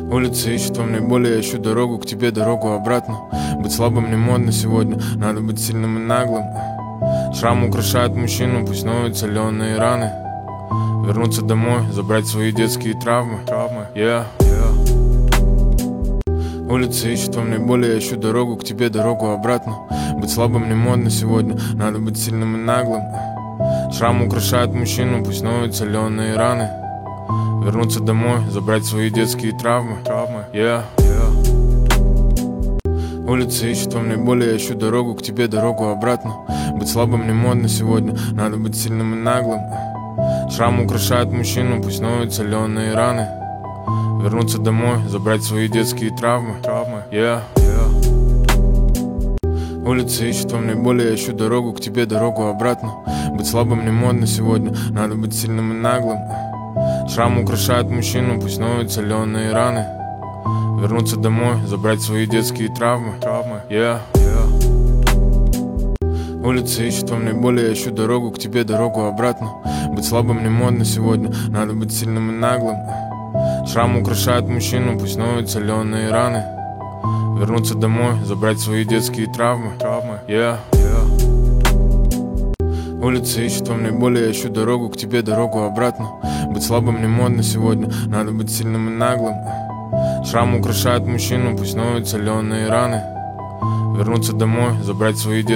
Улица ищет во мне боли, я ищу дорогу к тебе, дорогу обратно. Быть слабым не модно сегодня, надо быть сильным и наглым. Шрам украшает мужчину, пусть ноют соленые раны. Вернуться домой, забрать свои детские травмы. Улица ищет во мне боли, я ищу дорогу к тебе, дорогу обратно. Быть слабым не модно сегодня, надо быть сильным и наглым. Шрам украшает мужчину, пусть ноют соленые раны. Вернуться домой, забрать свои детские травмы. Улица ищет во мне боли, я ищу дорогу к тебе, дорогу обратно. Быть слабым не модно сегодня, надо быть сильным и наглым. Шрам украшает мужчину, пусть ноют соленые раны. Вернуться домой, забрать свои детские травмы. Улица ищет во мне боли, я ищу дорогу к тебе, дорогу обратно. Быть слабым не модно сегодня, надо быть сильным и наглым. Шрам украшает мужчину, пусть ноют соленые раны. Вернуться домой, забрать свои детские травмы. Улица ищет во мне боли, я ищу дорогу к тебе, дорогу обратно. Быть слабым не модно сегодня, надо быть сильным и наглым. Шрам украшает мужчину, пусть ноют соленые раны. Вернуться домой, забрать свои детские травмы. Улица ищет во мне боли, я ищу дорогу к тебе, дорогу обратно. Быть слабым не модно сегодня, надо быть сильным и наглым. Шрам украшает мужчину, пусть ноют соленые раны. Вернуться домой, забрать свои детские